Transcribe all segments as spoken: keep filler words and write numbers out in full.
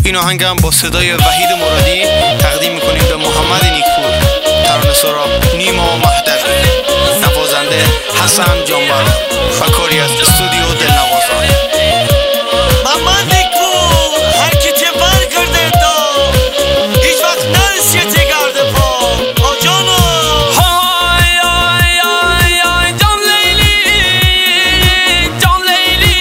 این آهنگم با صدای وحید مرادی تقدیم میکنیم به محمد نیکپور، ترانه سرا نیما مهدوی، نوازنده حسن جانبر و کاری از استودیو دلنوازان. محمد نیکپور هر کی ته بر کرده دا هیچ وقت نرسیه ته گرده پا آجانو های های های های جان لیلی جان لیلی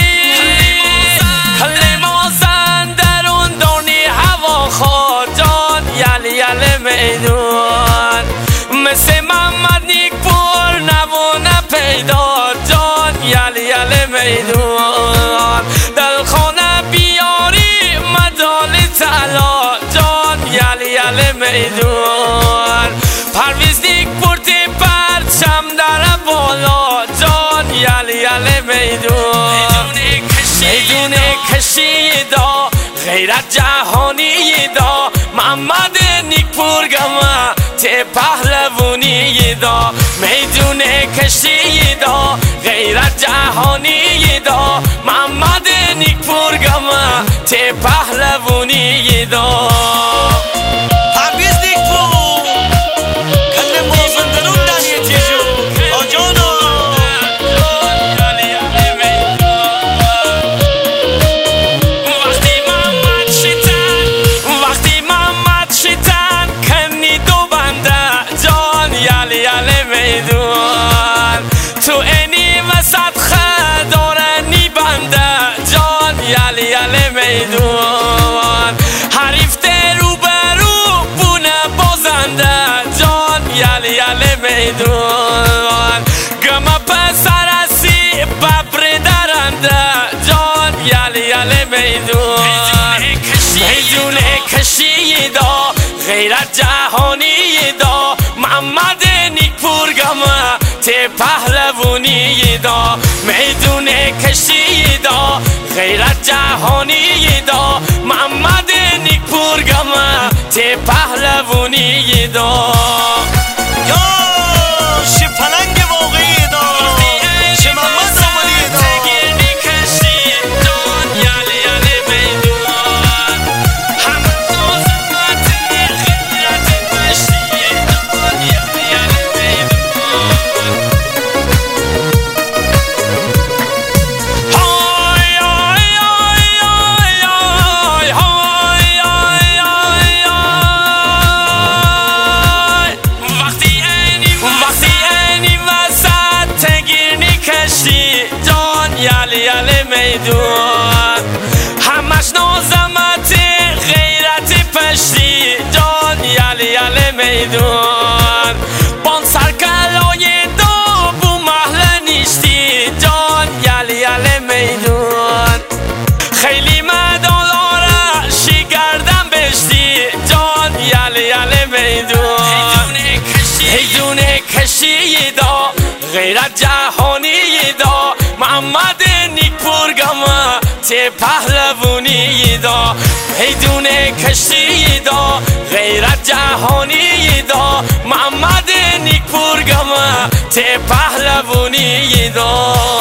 کلمازن درون دانی هوا خواه جان یلی یلی میدون مثل محمد نیکپور نوونه پیدا جان یلی یلی میدون دل خانه بیاری مدال تلا جان یلی یلی میدون پرویز نیکپور تی پرچم در بالا جان یلی یلی میدون میدون کشیدا غیرت جهانی دا محمد نیکپور گما ته پهلوانی دا میدون کشیدا غیرت جهانی دا محمد نیکپور گما ته پهلوانی دا پرویز نیکپور کل مازندرون دنیه تیجو آجانو تو اینی وسط خداره نی بنده جان یلی یلی میدون حریف رو برو بونه بازنده جان یلی یلی میدون گم پسر اسی ببر درنده جان یلی یلی میدون میدون کشیدا غیرت جهانی دا محمد نیکپور گما ته پهلوانی دا میدون کشیدا غیرت جهانی دا محمد نیکپور گما ته پهلوانی دا یا شی پلنگ واقعی دا شی محمد آمدی دا یلی یلی میدون همش نازمت غیرت پشتی جان یلی یلی میدون بان سرکلای دو بو محل نیستی جان یلی یلی میدون خیلی مدالاره شی گردم بشتی جان یلی یلی میدون میدون کشیدا غیرت جهانی دا محمد نیکپور گما ته پهلوانی دا میدون کشیدا غیرت جهانی دا محمد نیکپور گما ته پهلوانی دا